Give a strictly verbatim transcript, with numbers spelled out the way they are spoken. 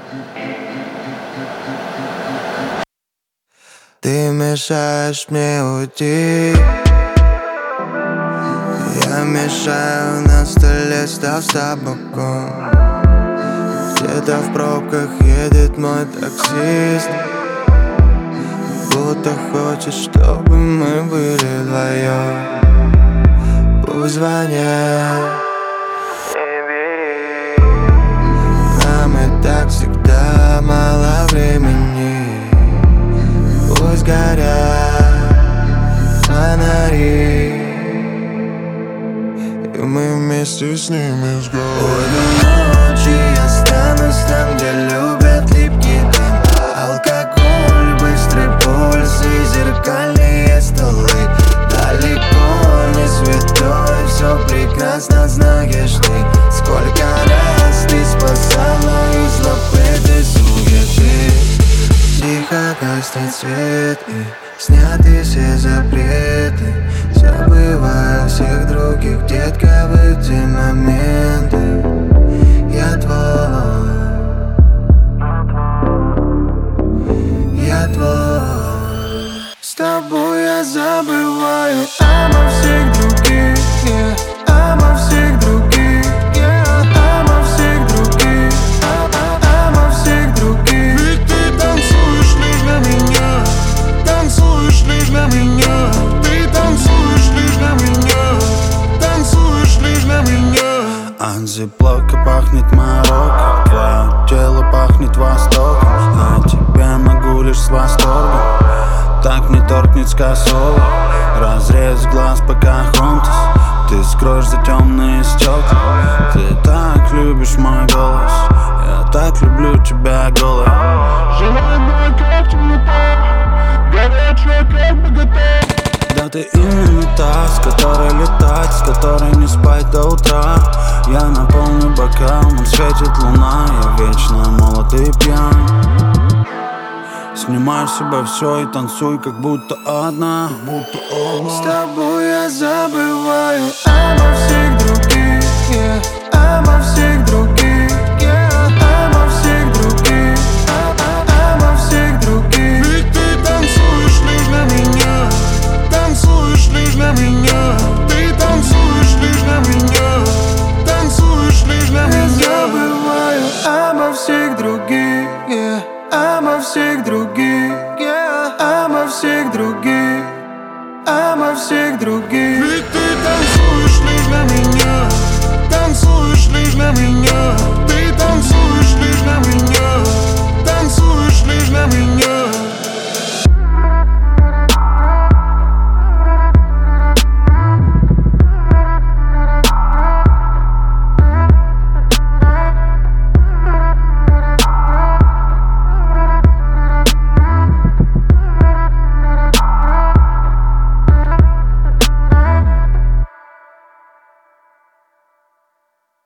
Ты мешаешь мне уйти, я мешаю, на столе став с табаком. Где-то в пробках едет мой таксист, будто хочет, чтобы мы были вдвоем. Пусть звонят, не бери, нам и так всегда мало времени. Пусть горят фонари, и мы вместе с ними сгорим. Ой, до ночи останусь там, где любят липкий дым, алкоголь, быстрый пульс и зеркальные столы. Далеко не святой, все прекрасно знаешь ты. Сколько раз ты спасала из лапы суеты. Тихо гаснет свет и сняты все запреты. Забываю всех других, детка, в эти моменты. Я твой, я твой. С тобой я забываю обо всех других, yeah, обо всех других, yeah, обо всех других, обо всех других. Ведь ты танцуешь лишь для меня, танцуешь лишь для меня. Ты танцуешь лишь для меня, танцуешь лишь для меня. От зиплока пахнет Марокко, твое тело пахнет Востоком. Я тебя могу лишь с восторгом, так не торкнет с косого. Разрез глаз Покахонтас, ты скроешь за темные стекла. Ты так любишь мой голос, я так люблю тебя голой. Желанная как темнота, горячая как богата. Да ты именно та, с которой летать, с которой не спать до утра. Я наполню бокал, нам светит луна, я вечно молод и пьян. Снимай с себя все и танцуй, как будто одна, как будто одна. С тобой я забываю обо всех других, yeah, обо всех других, yeah, обо всех других, обо всех других. Ведь ты танцуешь лишь для меня, танцуешь лишь для меня. Ты танцуешь лишь для меня, танцуешь лишь для меня. Я забываю обо всех других, yeah, обо всех других, yeah, обо всех других, обо всех других. Ведь ты